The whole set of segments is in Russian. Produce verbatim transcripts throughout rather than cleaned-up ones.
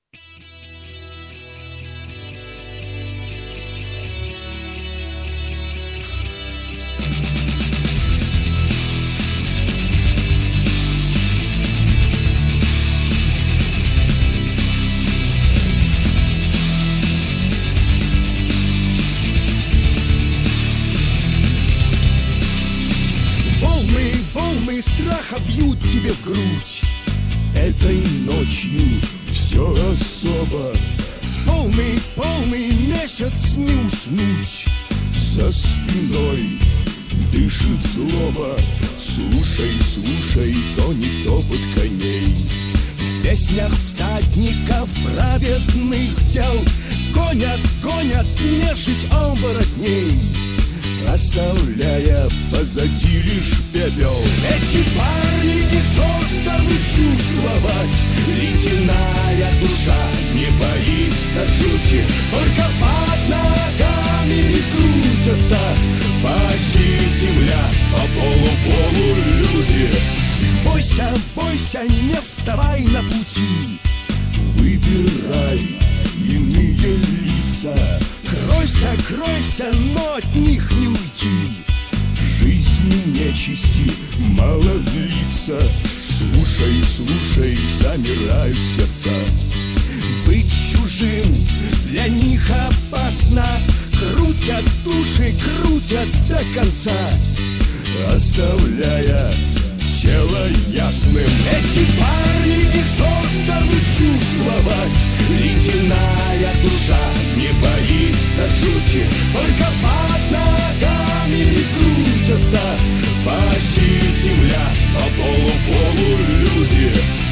Страха бьют тебе в грудь. Этой ночью все особо. Полный, полный месяц не уснуть. За спиной дышит злоба. Слушай, слушай, тонет топот коней. В песнях всадников праведных дел гонят, гонят нежить оборотней, оставляя позади лишь пепел. Эти парни не созданы чувствовать. Ледяная душа не боится жути. Только под ногами крутятся по оси земля, по полу-полу люди. Бойся, бойся, не вставай на пути. Выбирай иные лица. Кройся, кройся, но от них не уйти. Жизни нечисти мало длится. Слушай, слушай, замирают сердца. Быть чужим для них опасно. Крутят души, крутят до конца, оставляя тело ясным. Эти парни не созданы чувствовать. Ледяная душа не боится жути. Только под ногами крутятся по оси земля, по полу-полу люди.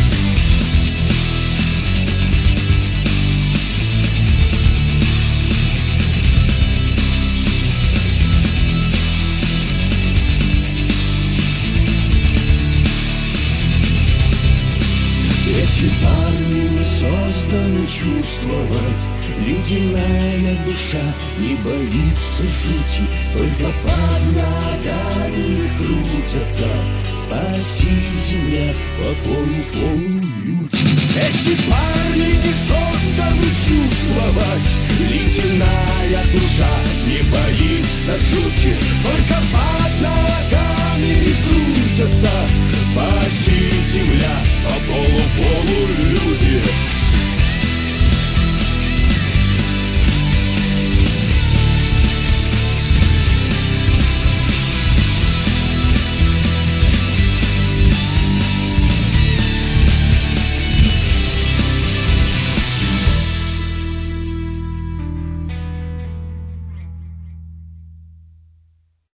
Эти парни не созданы чувствовать. Ледяная душа не боится жути. Только под ногами крутятся по оси земля, по полу-полу люди. Эти парни не созданы чувствовать. Ледяная душа не боится жути. Только под ногами